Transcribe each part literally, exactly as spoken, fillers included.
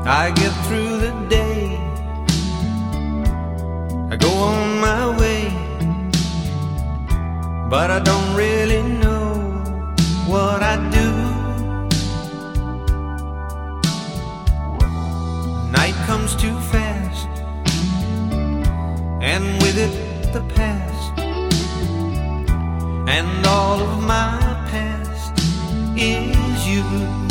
I get through the day, I go on my way, but I don't really know what I do. Night comes too fast, and with it the past, and all of my past is you.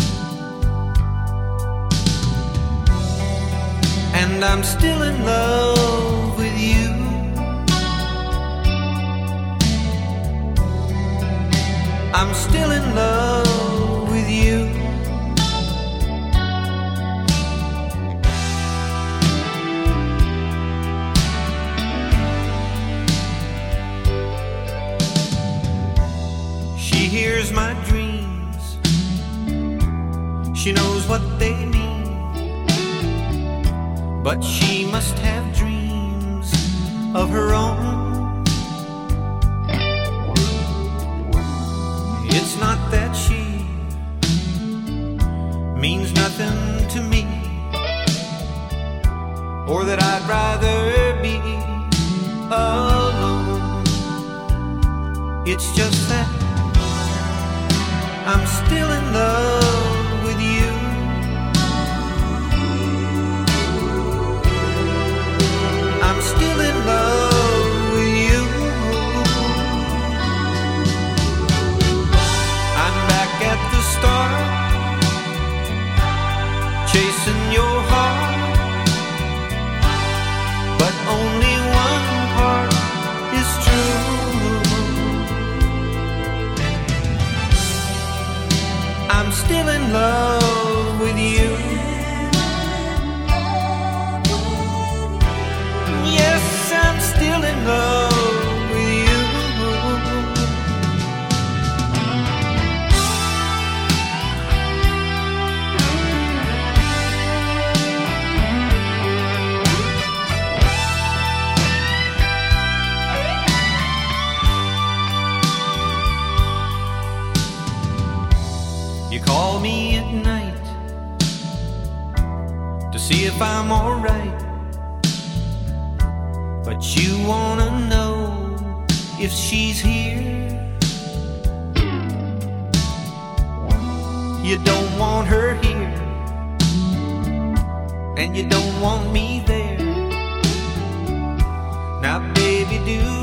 And I'm still in love with you. I'm still in love with you. She hears my dreams, she knows what they mean, but she must have dreams of her own. It's not that she means nothing to me, or that I'd rather be alone. It's just that I'm still in love with you. I'm still in love with you. I'm back at the start, chasing your heart, but only one part is true. I'm still in love with you. Yes, I'm still in love with you. You call me at night to see if I'm alright, but you wanna know if she's here. You don't want her here, and you don't want me there. Now baby, do